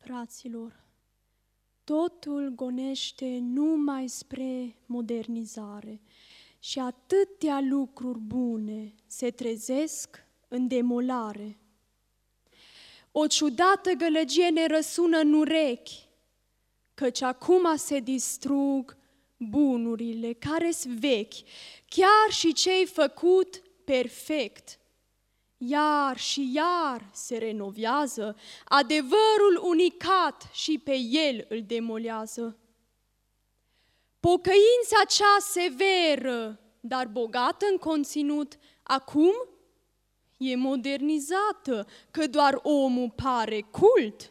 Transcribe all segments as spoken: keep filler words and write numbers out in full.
Fraților, totul gonește numai spre modernizare și atâtea lucruri bune se trezesc în demolare. O ciudată gălăgie ne răsună în urechi, căci acum se distrug bunurile care-s vechi, chiar și ce-ai făcut perfect. Iar și iar se renovează adevărul unicat și pe el îl demolează. Pocăința cea severă, dar bogată în conținut, acum e modernizată, că doar omul pare cult.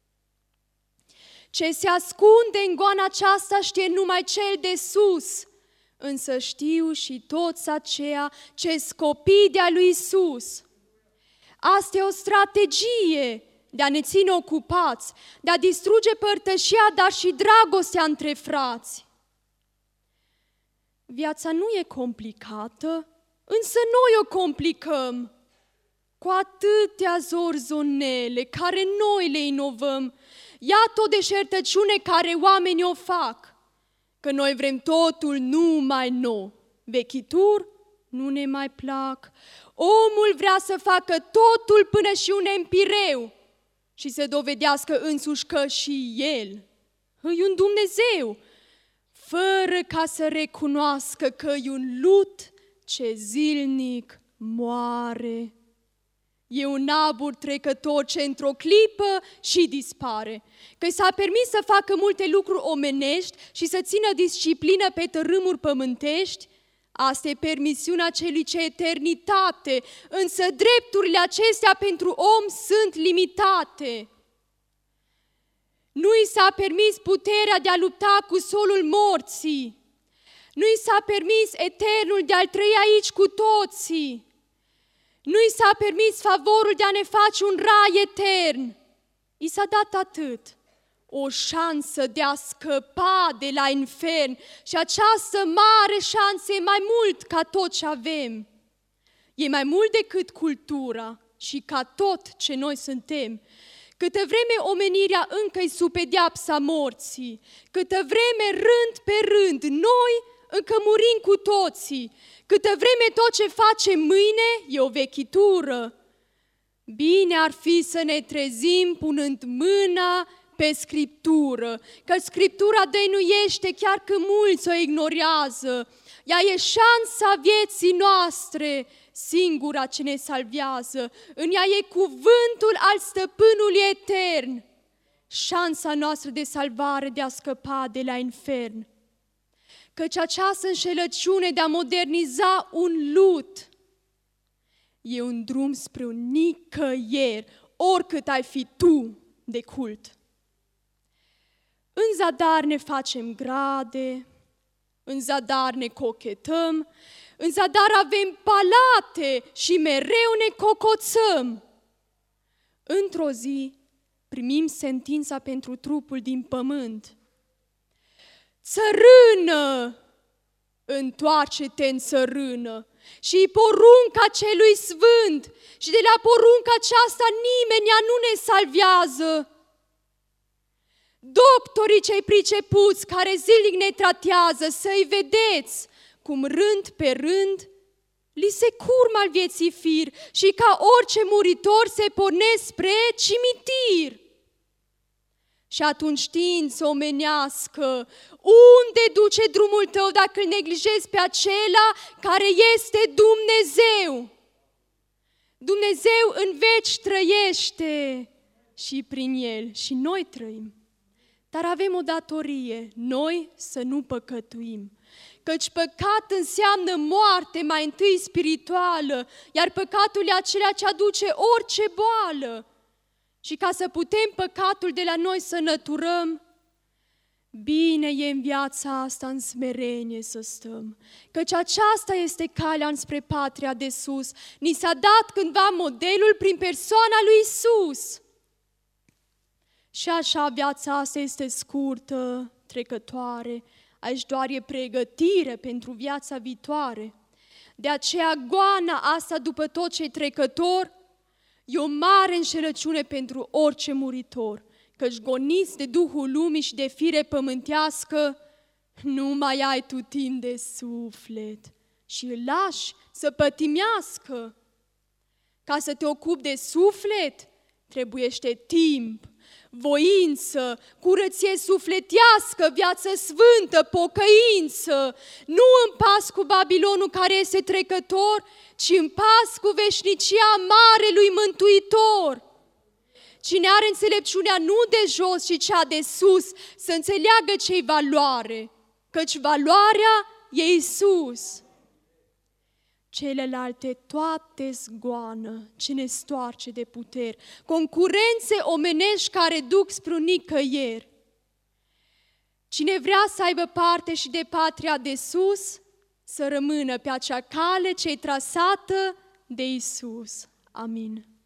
Ce se ascunde în goana aceasta știe numai cel de sus, însă știu și toți aceia ce-s copii de-a lui Iisus. Asta e o strategie de a ne ține ocupați, de a distruge părtășia, dar și dragostea între frați. Viața nu e complicată, însă noi o complicăm cu atâtea zorzonele care noi le inovăm. Iată o deșertăciune care oamenii o fac, că noi vrem totul numai nou. Vechituri nu ne mai plac. Omul vrea să facă totul până și un empireu și să dovedească însuși că și el e un Dumnezeu, fără ca să recunoască că e un lut ce zilnic moare. E un abur trecător ce într-o clipă și dispare, că s-a permis să facă multe lucruri omenești și să țină disciplină pe tărâmuri pământești. Asta e permisiunea celui ce eternitate, însă drepturile acestea pentru om sunt limitate. Nu i s-a permis puterea de a lupta cu solul morții, nu i s-a permis eternul de a-l trăi aici cu toții, nu i s-a permis favorul de a ne face un rai etern. I s-a dat atât, o șansă de a scăpa de la infern și această mare șansă e mai mult ca tot ce avem. E mai mult decât cultura și ca tot ce noi suntem. Câtă vreme omenirea încă-i sub pedeapsa morții, câtă vreme rând pe rând noi încă murim cu toții, câtă vreme tot ce facem mâine e o vechitură. Bine ar fi să ne trezim punând mâna pe Scriptură, că Scriptura dăinuiește chiar că mulți o ignorează. Ea e șansa vieții noastre, singura ce ne salvează. În ea e cuvântul al Stăpânului etern, șansa noastră de salvare, de a scăpa de la infern. Căci această înșelăciune de a moderniza un lut e un drum spre un nicăieri, oricât ai fi tu de cult. În zadar ne facem grade, în zadar ne cochetăm, în zadar avem palate și mereu ne cocoțăm. Într-o zi primim sentința pentru trupul din pământ. Țărână, întoarce-te în țărână și porunca celui sfânt și de la porunca aceasta nimeni nu ne salvează. Doctorii cei pricepuți care zilnic ne tratează, să-i vedeți cum rând pe rând li se curmă al vieții fir și ca orice muritor se pornesc spre cimitir. Și atunci știință omenească, unde duce drumul tău dacă îl neglijezi pe acela care este Dumnezeu? Dumnezeu în veci trăiește și prin El și noi trăim. Dar avem o datorie, noi să nu păcătuim, căci păcat înseamnă moarte mai întâi spirituală, iar păcatul e acela ce aduce orice boală. Și ca să putem păcatul de la noi să năturăm, bine e în viața asta în smerenie să stăm, căci aceasta este calea înspre patria de sus. Ni s-a dat cândva modelul prin persoana lui Iisus. Și așa viața asta este scurtă, trecătoare, aici doar e pregătire pentru viața viitoare. De aceea goana asta după tot ce e trecător e o mare înșelăciune pentru orice muritor, căci goniți de Duhul lumii și de fire pământească, nu mai ai tu timp de suflet și îl lași să pătimească. Ca să te ocupi de suflet, trebuiește timp, voință, curăție sufletească, viață sfântă, pocăință, nu în pas cu Babilonul care este trecător, ci în pas cu veșnicia Marelui Mântuitor. Cine are înțelepciunea nu de jos, ci cea de sus, să înțeleagă ce-i valoare, căci valoarea e Iisus. Celelalte toate zgoană ce ne stoarce de puteri, concurențe omenești care duc spre un nicăieri. Cine vrea să aibă parte și de patria de sus, să rămână pe acea cale ce-i trasată de Iisus. Amin.